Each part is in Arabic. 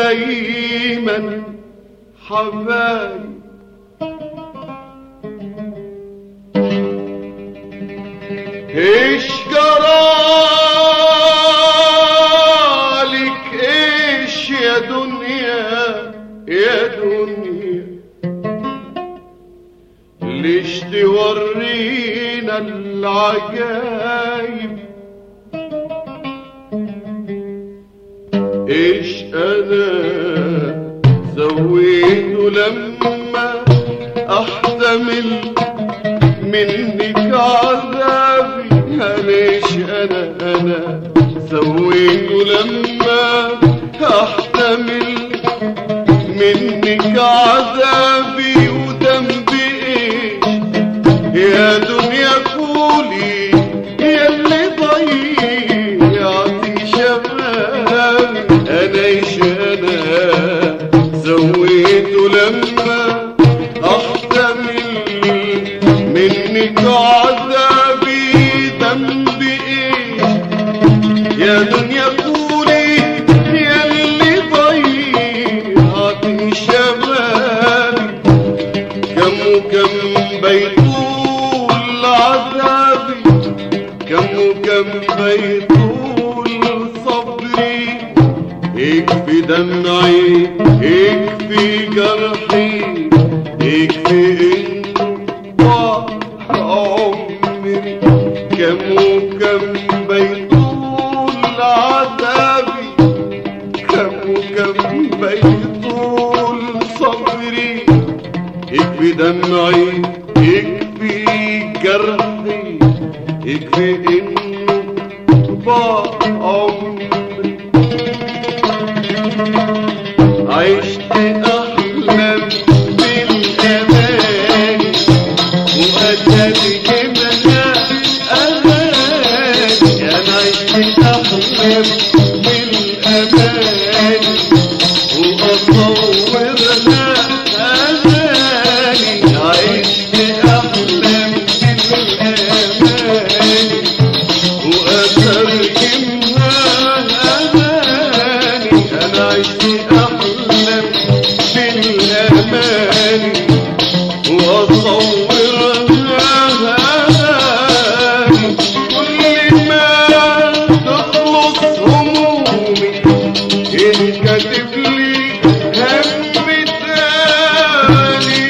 دايما حبايب. ايش جرالك ايش يا دنيا يا دنيا، ليش تورينا العجايب؟ ايش انا سويته لما احتمل منك عذابي؟ ليش انا سويته لما احتمل منك عذابي؟ وذنبي ايش يا دنيا قولي يا اللي ضيعتي شبابي؟ انا ايش انا سويته لما احتمل منك عذابي؟ ذنبي ايش يا دنيا قولي يا اللي ضيعتي شبابي؟ كم بيطول عذابي، كم بيطول صبري، يكفي دمعي يكفي جرحي يكفي انه ضاع عمري. كم بيطول عذابي، كم بيطول صبري، يكفي دمعي يكفي جرحي يكفي انه ضاع عمري. عشت احلم بالامان وقتلي جبنا امان، انا عشت احلم بالامان واصورنا اغاني. عشت احلم بالامان واترجمها اغاني، انا عشت احلم بالامان واصورها اغاني. كل ما تخلص همومي انكتب لي هم تاني.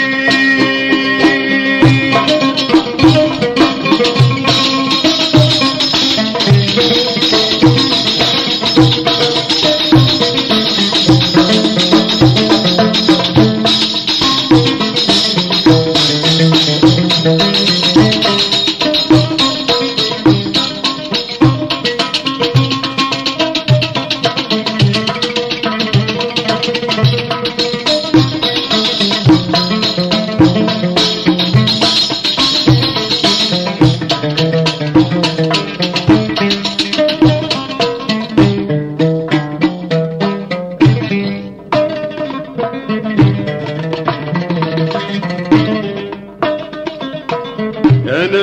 أنا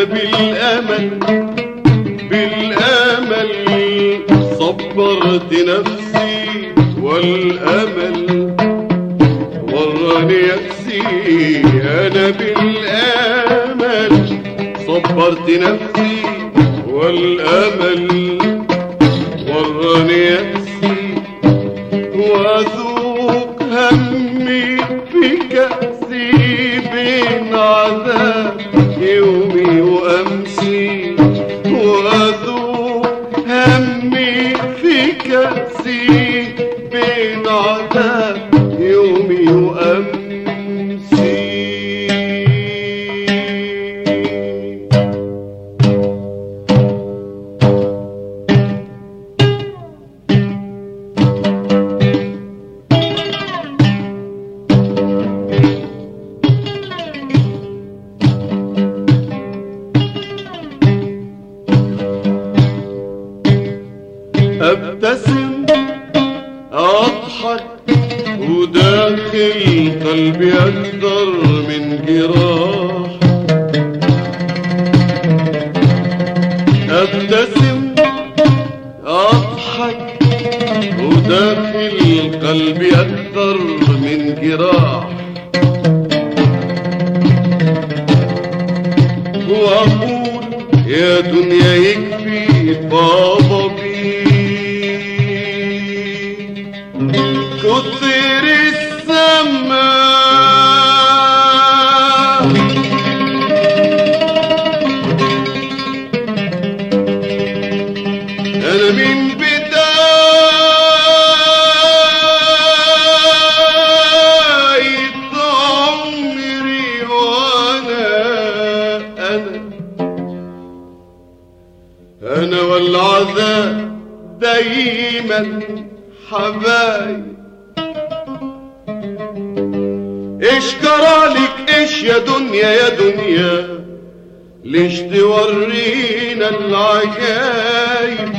بالأمل صبرت نفسي، والأمل وراني يأسي. أنا بالأمل صبرت نفسي، والأمل وراني يأسي. وأذوق همي في كأسي بين عذاب يومي وأمسي. وأذوق همي في كأسي بين عذاب يومي وأمسي. أبتسم أضحك وداخل قلبي أكثر من جراح. أبتسم أضحك وداخل قلبي أكتر من جراح، وأقول يا دنيا يكفي بابا بيه كتر السماء. أنا من بداية عمري أنا والعذاب دايما حبايب. إيش جرالك إيش يا دنيا يا دنيا، ليش تورينا العجايب؟